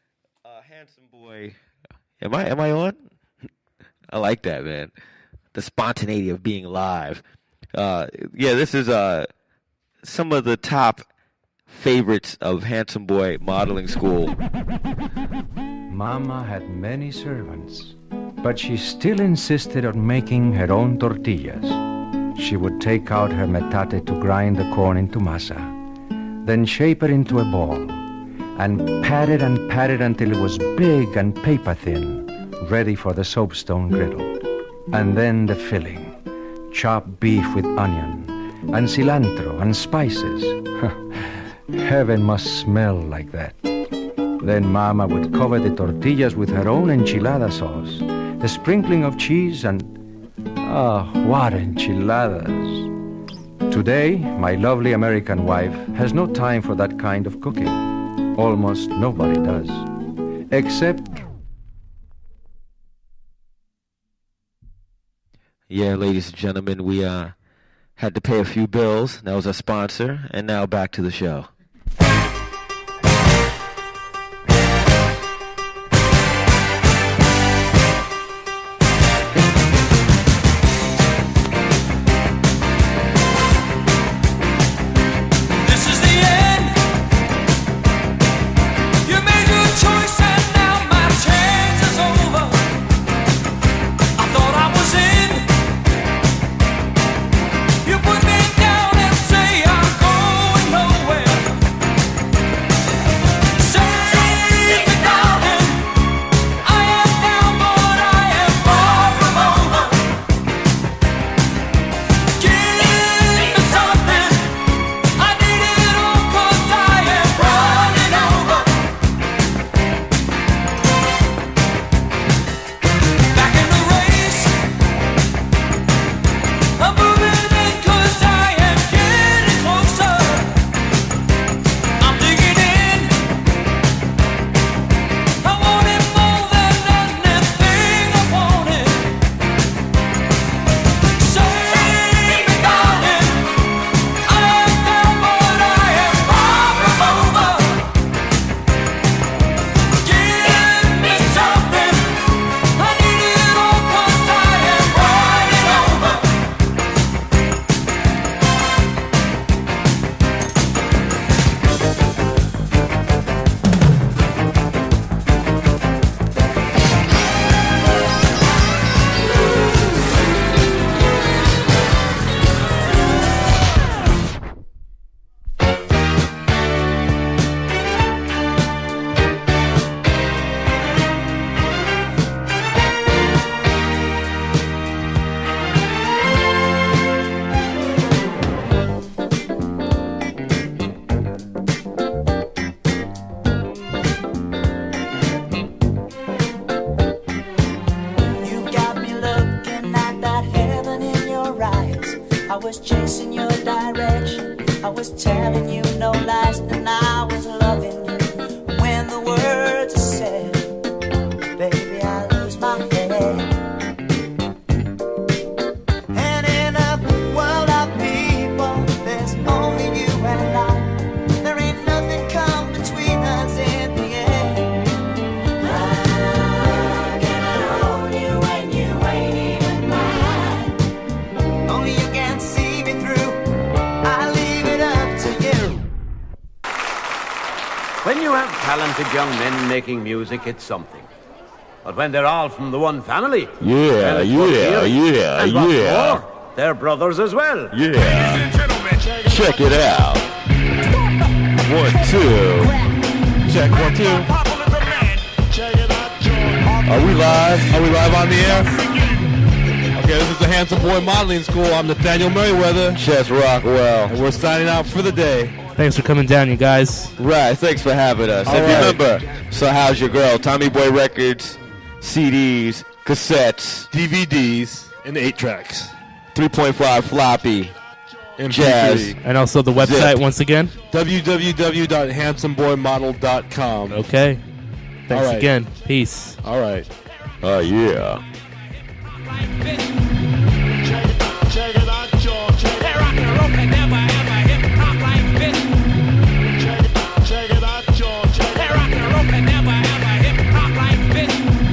Handsome Boy. Am I on? I like that, man. The spontaneity of being live. This is some of the top favorites of Handsome Boy Modeling School. Mama had many servants, but she still insisted on making her own tortillas. She would take out her metate to grind the corn into masa, then shape it into a ball, and pat it until it was big and paper thin, ready for the soapstone griddle. And then the filling, chopped beef with onion, and cilantro and spices. Heaven must smell like that. Then Mama would cover the tortillas with her own enchilada sauce, a sprinkling of cheese, and what enchiladas! Today, my lovely American wife has no time for that kind of cooking. Almost nobody does. Except... Yeah, ladies and gentlemen, we had to pay a few bills. That was our sponsor. And now back to the show. You put me down and say I'm going nowhere. chasing your direction. I was telling you no lies, and I was loving you. When the words are said, baby, I lose my head. And in a world of people, there's only you and I. There ain't nothing come between us in the end. I cannot hold you when you ain't even mine. Only you can see me through. I leave it up to you. When you have talented young men making music, it's something. But when they're all from the one family... Yeah, and what's more, they're brothers as well. Yeah. Check it out. 1, 2. Check 1, 2. Are we live? Are we live on the air? Okay, this is the Handsome Boy Modeling School. I'm Nathaniel Merriweather. Chess Rockwell. And we're signing out for the day. Thanks for coming down, you guys. Right, thanks for having us. All if right. you remember, So How's Your Girl? Tommy Boy Records, CDs, cassettes, DVDs, and 8 tracks. 3.5 floppy, MP3. jazz. And also the website Zip. once again. www.handsomeboymodel.com. Okay. Thanks All right. again. Peace. All right. Oh, yeah. Check it out, George. That rock and roll can never ever hip hop like this. Check it out, George. That rock and roll can never ever hip hop like this.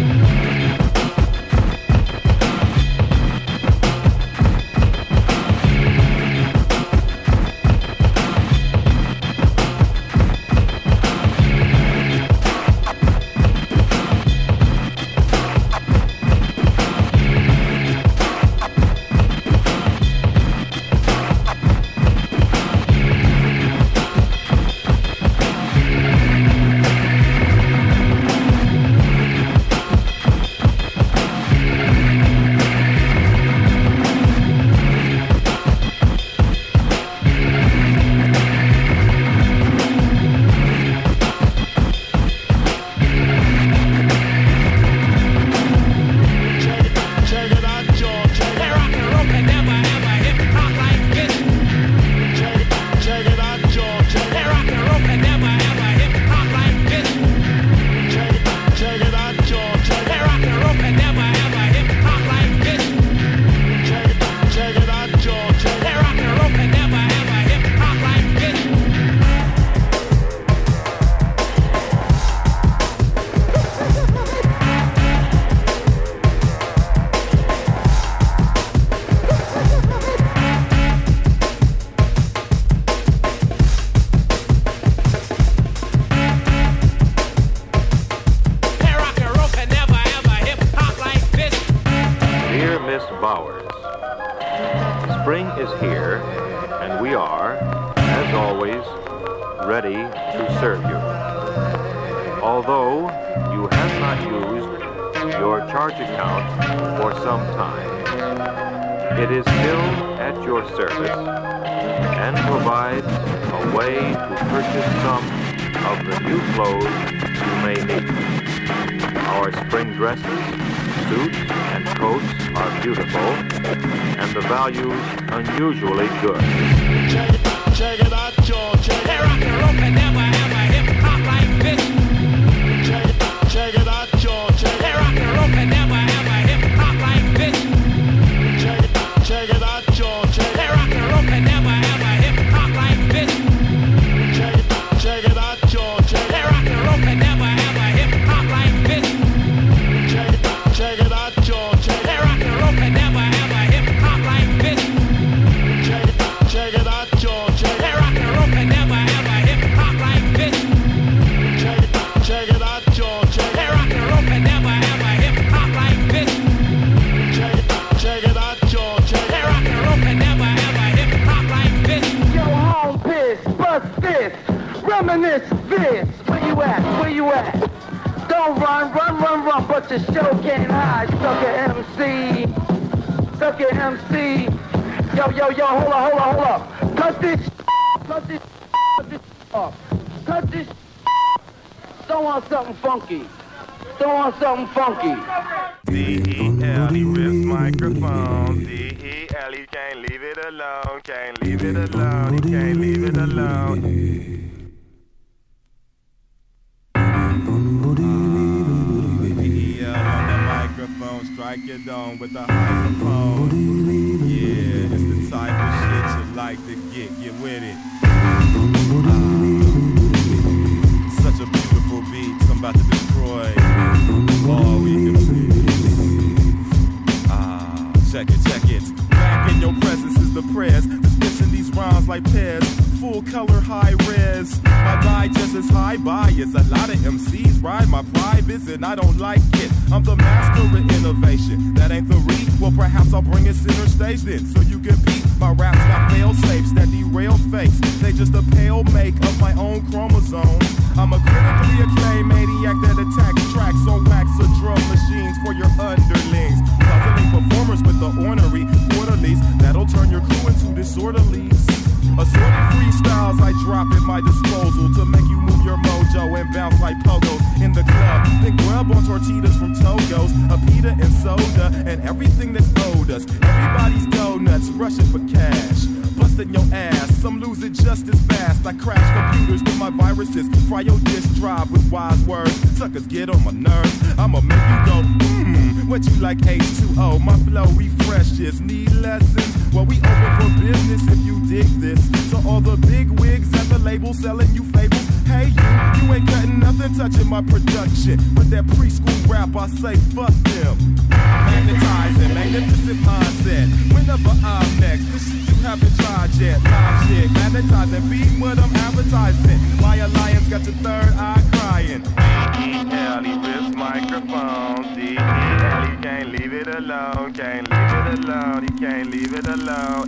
Check it out, George. That rock and roll can never ever hip hop like this. Check it out, George. That rock and roll can never ever hip hop like this. Check it out, George. That rock and roll can never ever hip hop like this. Check it out, George. That rock and roll can never ever hip hop like this. That rock and roll can never ever hip hop like this. Dear Miss Bowers, spring is here, and we are, as always, ready to serve you. Although you have not used your charge account for some time, it is still at your service and provides a way to purchase some of the new clothes you may need. Our spring dresses, suits, and coats are beautiful, and the values unusually good. Check it out, George. That rock and roll can never ever hip hop like this. Check it out, George. That rock and roll can never ever hip hop like this. Check it out, George. That rock and roll can never ever hip hop like this. Check it out, George. That rock and roll can never ever hip hop like this. Check it out, George. That rock and roll can never ever hip hop like this. Check it out, George. That rock and roll can never ever hip hop like this. Check it out, George. That rock and roll can never ever hip hop like this. Check it out, George. That rock and roll can never ever hip hop like this. Yo, home piss, bust this, reminisce this. Where you at? Where you at? Don't run, but your show can't hide. Sucker MC, sucker MC. Yo, hold up. Cut this off. Cut this. Don't want something funky. D-E-L, he rips microphone. D-E-L, you can't leave it alone, can't leave it alone, you can't leave it alone. EL on the microphone, strike your dome with the microphone. Yeah, it's the type of shit you like to get with it. Such a beautiful beat, I'm about to destroy all we can see. Check it. Back in your presence is the prayers, dispensing these rhymes like pears. Full color, high res. My digest is high bias. A lot of MCs ride my privates and I don't like it. I'm the master of innovation. That ain't the read. Well, perhaps I'll bring it center stage then, so you can beat. My raps got fail safes that derail fakes. They just a pale make of my own chromosomes. I'm a critically acclaimed maniac that attacks tracks on wax or drum machines for your underlings. Puzzling performers with the ornery quarterlies that'll turn your crew into disorderlies. Assorted freestyles I drop at my disposal to make you move your mojo and bounce like pogos in the club. Then grub on tortillas from Togo's, a pita and soda, and everything that's owed us. Everybody's donuts rushing for cash. Busting your ass, some lose it just as fast. I crash computers with my viruses, fry your disk drive with wise words. Suckers get on my nerves, I'ma make you go, what you like H2O? My flow refreshes, need lessons? Well, we open for business if you dig this. So all the big wigs at the label selling you fables. Hey you ain't cutting nothing touching my production. With that preschool rap, I say fuck them. Magnetizing, magnificent mindset. Whenever I'm next, this shit you haven't tried yet. Live shit, magnetizing, beat what I'm advertising. My alliance got your third eye crying. D-E-L, he rips microphones. D-E-L, you can't leave it alone, can't leave it alone, you can't leave it alone.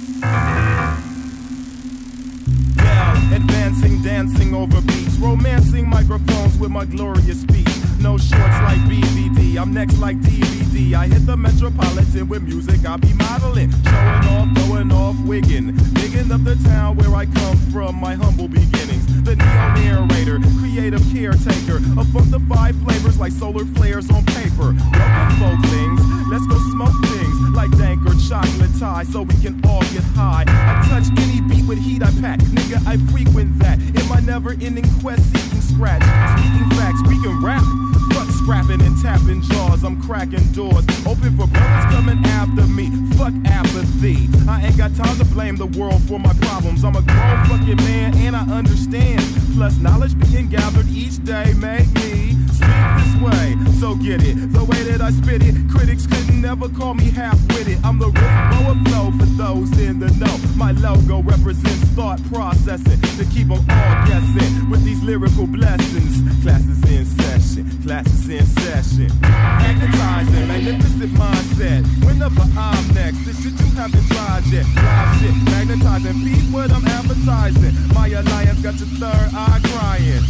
Advancing, dancing over beats, romancing microphones with my glorious speech. No shorts like BVD, I'm next like DVD. I hit the Metropolitan with music, I'll be modeling, showing off, going off, wigging, digging up the town where I come from, my humble beginnings. The neo-narrator, creative caretaker, of funkified flavors like solar flares on paper. Welcome folk things, let's go smoke things like dank or chocolate tie so we can all get high. I touch any beat with heat I pack, nigga I frequent that in my never-ending quest seeking scratch. Speaking facts, we can rap. Fuck scrapping and tapping jaws, I'm cracking doors. Open for brothers coming after me. Fuck apathy. I ain't got time to blame the world for my problems. I'm a grown fucking man and I understand. Plus knowledge being gathered each day make me speak this way. So get it, the way that I spit it. Critics couldn't never call me half-witted. I'm the Rick Boa flow for those in the know. My logo represents thought processing to keep them all guessing with these lyrical blessings. Classes in session, classes in session. Magnetizing, magnificent mindset. Whenever I'm next, this shit you haven't tried yet. Live shit, magnetizing, beat what I'm advertising. My alliance got your third eye crying.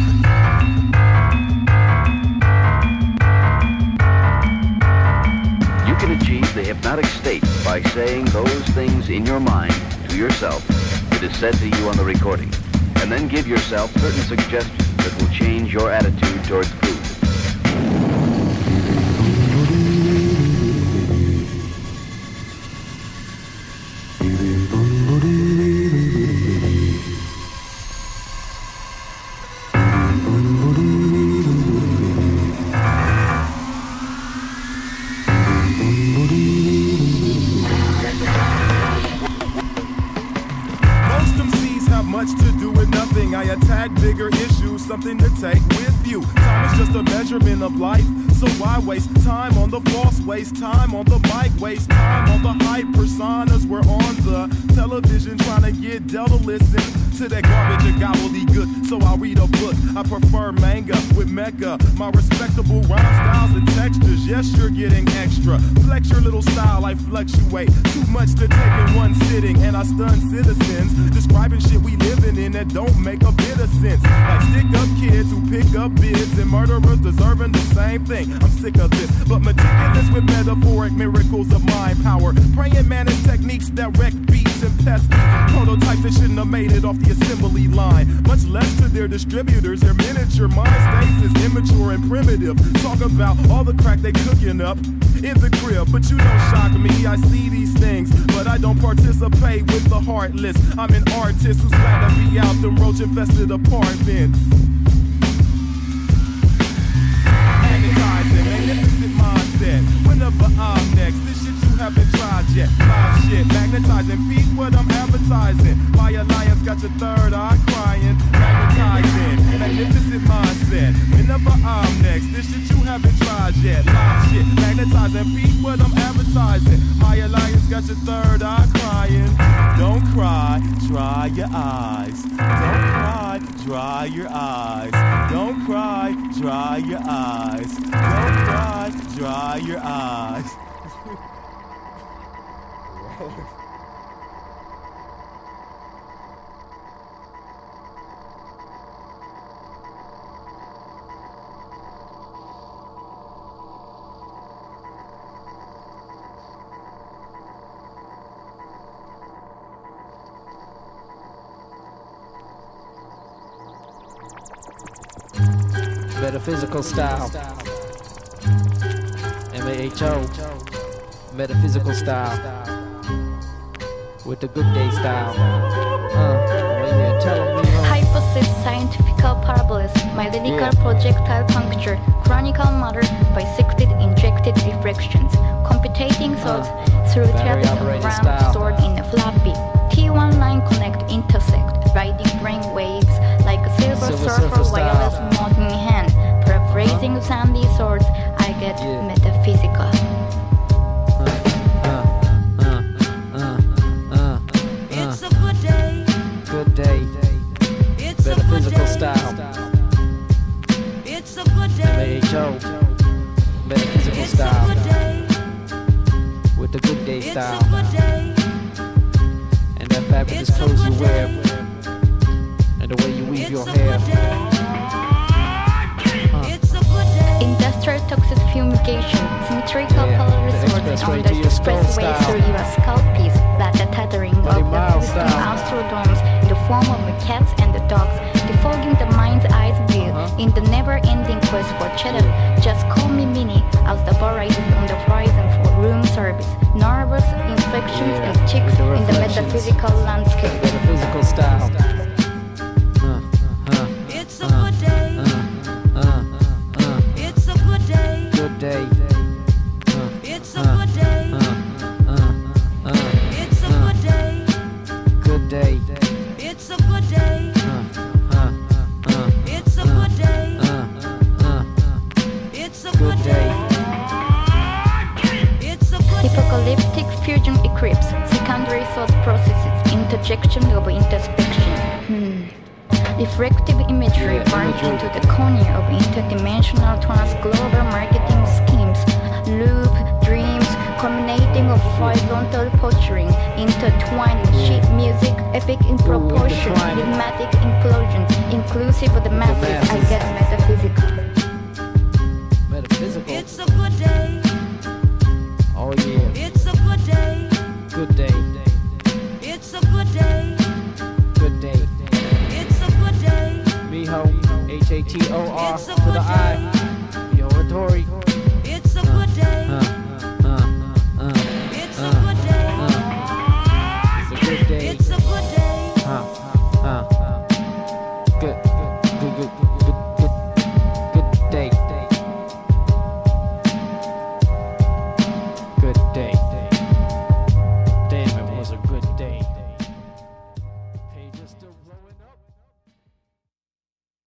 You can achieve the hypnotic state by saying those things in your mind to yourself that is said to you on the recording, and then give yourself certain suggestions that will change your attitude towards food. Something to take with you. Time is just a measurement of life, so why waste time on the false, waste time on the mic, waste time on the hype personas. We're on the television trying to get Del to listen to that garbage and gobbledygook, so I'll read a book. I prefer manga with mecha, my respectable rhyme styles and textures. Yes, you're getting extra. Flex your little style, I fluctuate. Too much to take in one sitting, and I stun citizens describing shit we living in that don't make a bit of sense. Like stick up kids who pick up bids and murderers deserving the same thing. I'm sick of this, but meticulous with metaphoric miracles of mind power. Praying managed techniques that wreck beats obvious and pesky. Prototypes that shouldn't have made it off the assembly line. Much less to their distributors, their miniature mind states is immature and primitive. Talk about all the crack they cooking up in the crib, but you don't shock me. I see these things, but I don't participate with the heartless. I'm an artist who's glad to be out them roach-infested apartments. Magnetizing, magnificent mindset. Whenever I'm next, this shit you haven't tried yet. Live shit, magnetizing, peep what I'm advertising. My alliance got your third eye crying. Magnetizing, magnificent mindset. Whenever I'm next, this shit you haven't tried yet. Live shit, magnetizing, peep what I'm advertising. My alliance got your third eye crying. Don't cry, dry your eyes. Don't cry, dry your eyes. Don't cry, dry your eyes. Don't cry, dry your eyes. Metaphysical style. MAHO. Metaphysical style. With the good day style. Yeah, tell them we Hypothesis, scientific parabolas, my lyrical projectile puncture, chronicle matter, bisected injected reflections, computating thoughts through threads of RAM stored in a floppy. T1 line connect intersect, riding brain waves like a silver surfer wireless mode in hand. Paraphrasing sandy swords, I get metaphysical. It's a good day. Good day. It's metaphysical style. It's a good day. MAHO. Metaphysical style. With the good day style. And that fabulous clothes you wear. And the way you weave your hair. Industrial toxic fumigation, symmetrical color resorts on the expressway through your scalp piece, that the tethering of the existing astrodomes in the form of the cats and the dogs, defogging the mind's eyes view in the never-ending quest for cheddar. Just call me Minnie, as the bar rises on the horizon for room service. Nervous infections and chicks in the metaphysical landscape. Metaphysical style. It's a good day. It's a good day. Good day. It's a good day. It's a good day. Good day. It's a good day. It's a good day. It's a good day. It's a good apocalyptic fusion eclipse, secondary thought processes, interjection of introspection. Reflective imagery burned into the cornea of interdimensional trans-global marketing schemes. Loop, dreams, culminating of horizontal posturing, intertwined with sheet music, epic in proportion, enigmatic implosions, inclusive of the masses. I get metaphysical. Metaphysical. It's a good day. Oh yeah. It's a good day. Good day. It's a good day. Good day. It's a good day. Miho, Hator. It's a